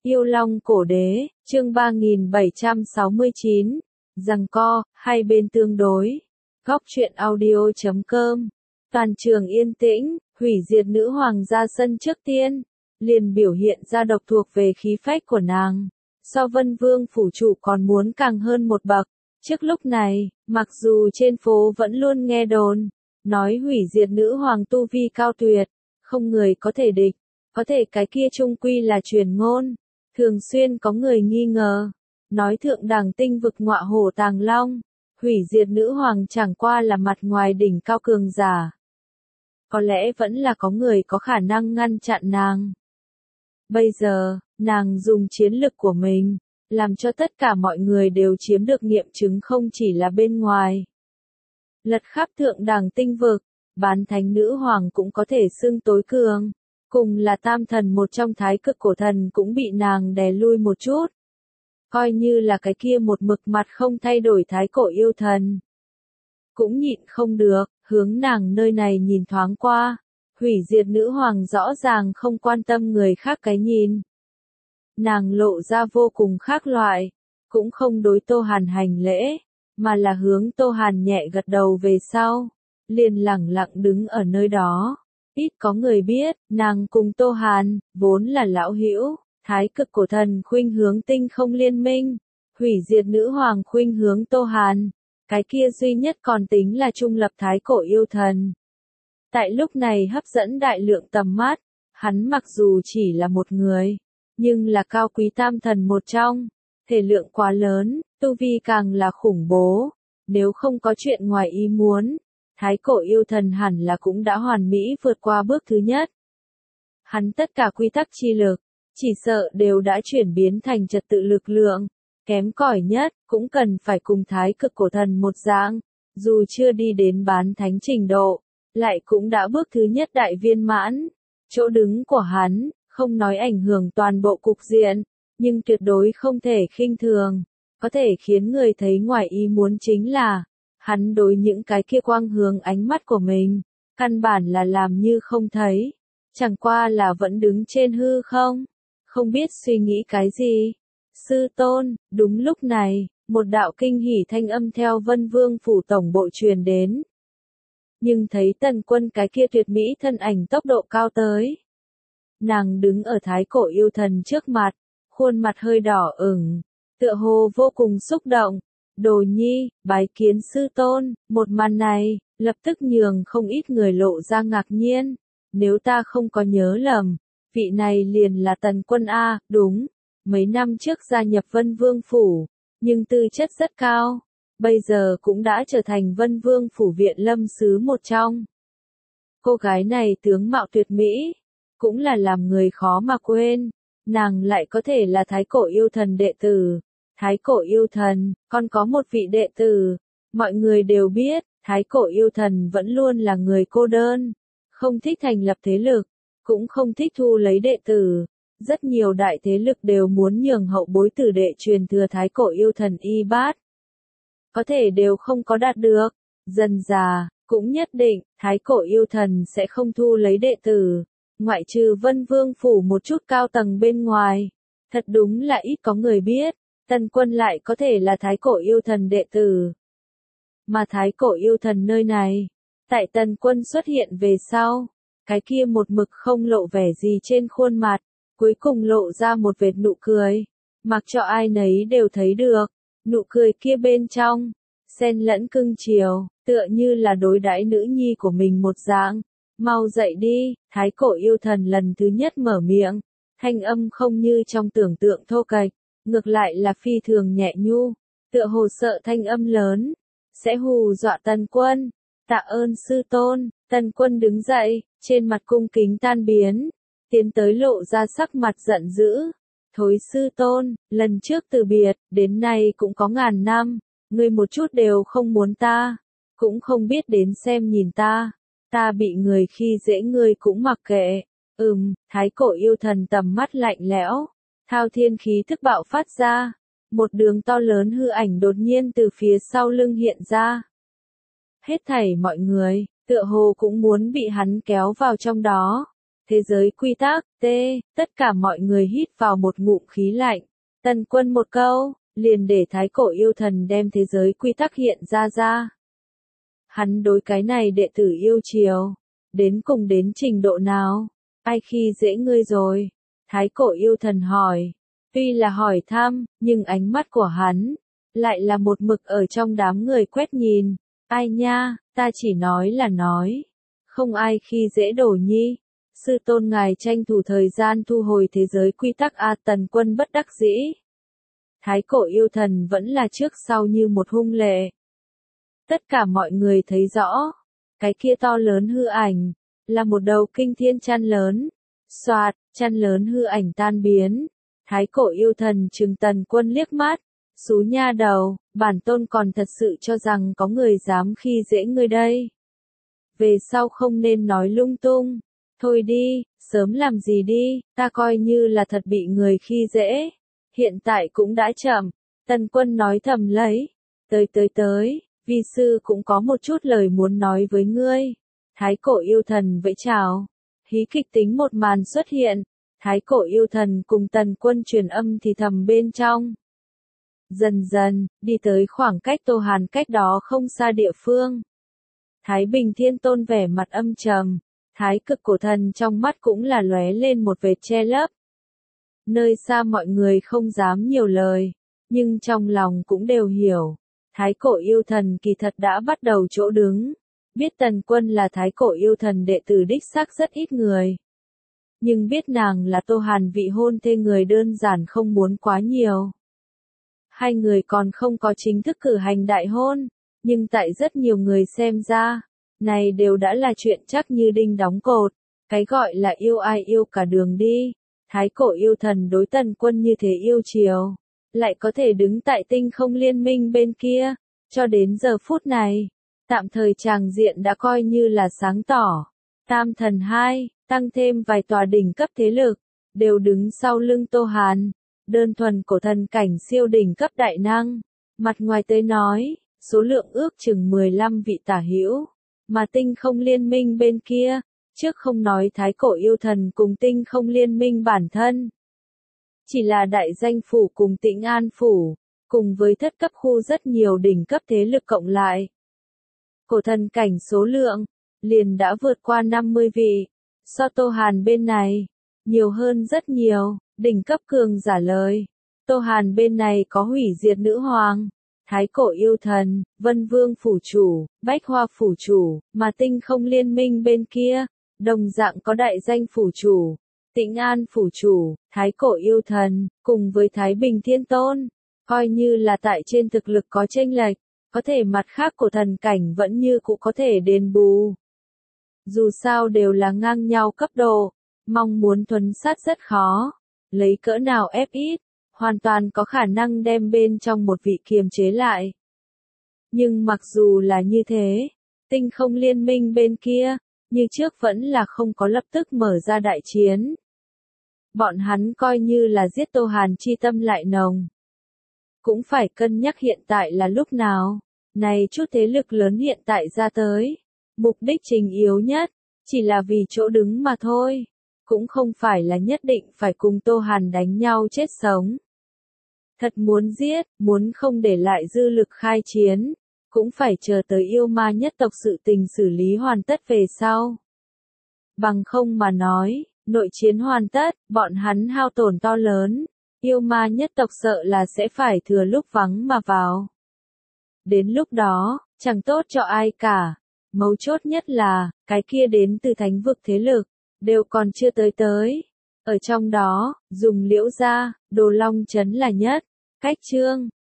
Yêu Long Cổ Đế, chương 3769, giằng co, hai bên tương đối. Góc truyện audio.com. Toàn trường yên tĩnh, hủy diệt nữ hoàng ra sân trước tiên, liền biểu hiện ra độc thuộc về khí phách của nàng. So Vân Vương phủ chủ còn muốn càng hơn một bậc. Trước lúc này, mặc dù trên phố vẫn luôn nghe đồn, nói hủy diệt nữ hoàng tu vi cao tuyệt, không người có thể địch, có thể cái kia chung quy là truyền ngôn. Thường xuyên có người nghi ngờ, nói thượng đẳng tinh vực ngọa hổ tàng long, hủy diệt nữ hoàng chẳng qua là mặt ngoài đỉnh cao cường giả. Có lẽ vẫn là có người có khả năng ngăn chặn nàng. Bây giờ, nàng dùng chiến lực của mình, làm cho tất cả mọi người đều chiếm được nghiệm chứng không chỉ là bên ngoài. Lật khắp thượng đẳng tinh vực, bán thánh nữ hoàng cũng có thể xưng tối cường. Cùng là tam thần một trong thái cực cổ thần cũng bị nàng đè lui một chút. Coi như là cái kia một mực mặt không thay đổi thái cổ yêu thần. Cũng nhịn không được, hướng nàng nơi này nhìn thoáng qua. Hủy diệt nữ hoàng rõ ràng không quan tâm người khác cái nhìn. Nàng lộ ra vô cùng khác loại, cũng không đối Tô Hàn hành lễ, mà là hướng Tô Hàn nhẹ gật đầu về sau, liền lẳng lặng đứng ở nơi đó. Ít có người biết, nàng cùng Tô Hàn, vốn là lão hữu, thái cực cổ thần khuynh hướng tinh không liên minh, hủy diệt nữ hoàng khuynh hướng Tô Hàn, cái kia duy nhất còn tính là trung lập thái cổ yêu thần. Tại lúc này hấp dẫn đại lượng tầm mắt, hắn mặc dù chỉ là một người, nhưng là cao quý tam thần một trong, thể lượng quá lớn, tu vi càng là khủng bố, nếu không có chuyện ngoài ý muốn. Thái cổ yêu thần hẳn là cũng đã hoàn mỹ vượt qua bước thứ nhất. Hắn tất cả quy tắc chi lực, chỉ sợ đều đã chuyển biến thành trật tự lực lượng, kém cỏi nhất, cũng cần phải cùng thái cực cổ thần một dạng, dù chưa đi đến bán thánh trình độ, lại cũng đã bước thứ nhất đại viên mãn. Chỗ đứng của hắn, không nói ảnh hưởng toàn bộ cục diện, nhưng tuyệt đối không thể khinh thường, có thể khiến người thấy ngoài ý muốn chính là, hắn đối những cái kia quang hướng ánh mắt của mình, căn bản là làm như không thấy, chẳng qua là vẫn đứng trên hư không, không biết suy nghĩ cái gì. Sư tôn, đúng lúc này, một đạo kinh hỉ thanh âm theo Vân Vương phủ tổng bộ truyền đến. Nhưng thấy Tần Quân cái kia tuyệt mỹ thân ảnh tốc độ cao tới. Nàng đứng ở thái cổ yêu thần trước mặt, khuôn mặt hơi đỏ ửng, tựa hồ vô cùng xúc động. Đồ nhi, bái kiến sư tôn, một màn này, lập tức nhường không ít người lộ ra ngạc nhiên. Nếu ta không có nhớ lầm, vị này liền là Tần Quân A, đúng, mấy năm trước gia nhập Vân Vương Phủ, nhưng tư chất rất cao, bây giờ cũng đã trở thành Vân Vương Phủ viện lâm sứ một trong. Cô gái này tướng mạo tuyệt mỹ, cũng là làm người khó mà quên, nàng lại có thể là thái cổ yêu thần đệ tử. Thái cổ yêu thần, còn có một vị đệ tử. Mọi người đều biết, thái cổ yêu thần vẫn luôn là người cô đơn. Không thích thành lập thế lực, cũng không thích thu lấy đệ tử. Rất nhiều đại thế lực đều muốn nhường hậu bối tử đệ truyền thừa thái cổ yêu thần y bát. Có thể đều không có đạt được. Dần già, cũng nhất định, thái cổ yêu thần sẽ không thu lấy đệ tử. Ngoại trừ Vân Vương phủ một chút cao tầng bên ngoài. Thật đúng là ít có người biết. Tần Quân lại có thể là thái cổ yêu thần đệ tử. Mà thái cổ yêu thần nơi này, tại Tần Quân xuất hiện về sau, cái kia một mực không lộ vẻ gì trên khuôn mặt, cuối cùng lộ ra một vệt nụ cười, mặc cho ai nấy đều thấy được, nụ cười kia bên trong, xen lẫn cưng chiều, tựa như là đối đãi nữ nhi của mình một dạng. Mau dậy đi, thái cổ yêu thần lần thứ nhất mở miệng, thanh âm không như trong tưởng tượng thô kệch. Ngược lại là phi thường nhẹ nhu, tựa hồ sợ thanh âm lớn, sẽ hù dọa Tần Quân. Tạ ơn sư tôn. Tần Quân đứng dậy, trên mặt cung kính tan biến, tiến tới lộ ra sắc mặt giận dữ. Thối sư tôn, lần trước từ biệt, đến nay cũng có ngàn năm, ngươi một chút đều không muốn ta, cũng không biết đến xem nhìn ta bị người khi dễ ngươi cũng mặc kệ. Thái cổ yêu thần tầm mắt lạnh lẽo. Thao thiên khí thức bạo phát ra, một đường to lớn hư ảnh đột nhiên từ phía sau lưng hiện ra. Hết thảy mọi người, tựa hồ cũng muốn bị hắn kéo vào trong đó. Thế giới quy tắc, tất cả mọi người hít vào một ngụm khí lạnh. Tần Quân một câu, liền để Thái Cổ Yêu Thần đem thế giới quy tắc hiện ra. Hắn đối cái này đệ tử yêu chiều, đến cùng đến trình độ nào? Ai khi dễ ngươi rồi? Thái Cổ Yêu Thần hỏi. Tuy là hỏi thăm, nhưng ánh mắt của hắn lại là một mực ở trong đám người quét nhìn. Ai nha, ta chỉ nói là nói. Không ai khi dễ Đồ Nhi. Sư tôn ngài tranh thủ thời gian thu hồi thế giới quy tắc A. Tần Quân bất đắc dĩ. Thái Cổ Yêu Thần vẫn là trước sau như một hung lệ. Tất cả mọi người thấy rõ, cái kia to lớn hư ảnh, là một đầu kinh thiên chăn lớn. Xoạt, chăn lớn hư ảnh tan biến. Thái Cổ Yêu Thần trừng Tần Quân liếc mắt. Xú nha đầu, bản tôn còn thật sự cho rằng có người dám khi dễ ngươi đây. Về sau không nên nói lung tung. Thôi đi, sớm làm gì đi, ta coi như là thật bị người khi dễ. Hiện tại cũng đã chậm. Tần Quân nói thầm lấy. Tới, vi sư cũng có một chút lời muốn nói với ngươi. Thái Cổ Yêu Thần vẫy chào. Hí kịch tính một màn xuất hiện. Thái Cổ Yêu Thần cùng Tần Quân truyền âm thì thầm bên trong. Dần dần, đi tới khoảng cách Tô Hàn cách đó không xa địa phương. Thái Bình Thiên Tôn vẻ mặt âm trầm. Thái Cực Cổ Thần trong mắt cũng là lóe lên một vệt che lấp. Nơi xa mọi người không dám nhiều lời, nhưng trong lòng cũng đều hiểu. Thái Cổ Yêu Thần kỳ thật đã bắt đầu chỗ đứng. Biết Tần Quân là Thái Cổ Yêu Thần đệ tử đích xác rất ít người. Nhưng biết nàng là Tô Hàn vị hôn thê người đơn giản không muốn quá nhiều. Hai người còn không có chính thức cử hành đại hôn, nhưng tại rất nhiều người xem ra, này đều đã là chuyện chắc như đinh đóng cột. Cái gọi là yêu ai yêu cả đường đi. Thái Cổ Yêu Thần đối Tần Quân như thế yêu chiều, lại có thể đứng tại tinh không liên minh bên kia. Cho đến giờ phút này, tạm thời tràng diện đã coi như là sáng tỏ. Tam Thần 2, tăng thêm vài tòa đỉnh cấp thế lực, đều đứng sau lưng Tô Hàn. Đơn thuần cổ thần cảnh siêu đỉnh cấp đại năng. Mặt ngoài tới nói, số lượng ước chừng 15 vị tả hữu. Mà tinh không liên minh bên kia, trước không nói Thái Cổ Yêu Thần cùng tinh không liên minh bản thân. Chỉ là đại danh phủ cùng Tĩnh An phủ, cùng với thất cấp khu rất nhiều đỉnh cấp thế lực cộng lại. Cổ thần cảnh số lượng, liền đã vượt qua 50 vị. So Tô Hàn bên này, nhiều hơn rất nhiều. Đỉnh cấp cường giả lời. Tô Hàn bên này có hủy diệt nữ hoàng, Thái Cổ Yêu Thần, Vân Vương phủ chủ, Bách Hoa phủ chủ, mà tinh không liên minh bên kia, đồng dạng có đại danh phủ chủ, Tĩnh An phủ chủ, Thái Cổ Yêu Thần, cùng với Thái Bình Thiên Tôn. Coi như là tại trên thực lực có chênh lệch, có thể mặt khác của thần cảnh vẫn như cũ có thể đền bù. Dù sao đều là ngang nhau cấp độ, mong muốn thuần sát rất khó. Lấy cỡ nào ép ít, hoàn toàn có khả năng đem bên trong một vị kiềm chế lại. Nhưng mặc dù là như thế, tinh không liên minh bên kia, như trước vẫn là không có lập tức mở ra đại chiến. Bọn hắn coi như là giết Tô Hàn chi tâm lại nồng. Cũng phải cân nhắc hiện tại là lúc nào. Này chút thế lực lớn hiện tại ra tới. Mục đích chính yếu nhất, chỉ là vì chỗ đứng mà thôi. Cũng không phải là nhất định phải cùng Tô Hàn đánh nhau chết sống. Thật muốn giết, muốn không để lại dư lực khai chiến, cũng phải chờ tới yêu ma nhất tộc sự tình xử lý hoàn tất về sau. Bằng không mà nói, nội chiến hoàn tất, bọn hắn hao tổn to lớn, yêu ma nhất tộc sợ là sẽ phải thừa lúc vắng mà vào. Đến lúc đó, chẳng tốt cho ai cả. Mấu chốt nhất là, cái kia đến từ thánh vực thế lực, đều còn chưa tới. Ở trong đó, dùng Liễu gia, Đồ Long trấn là nhất. Cách chương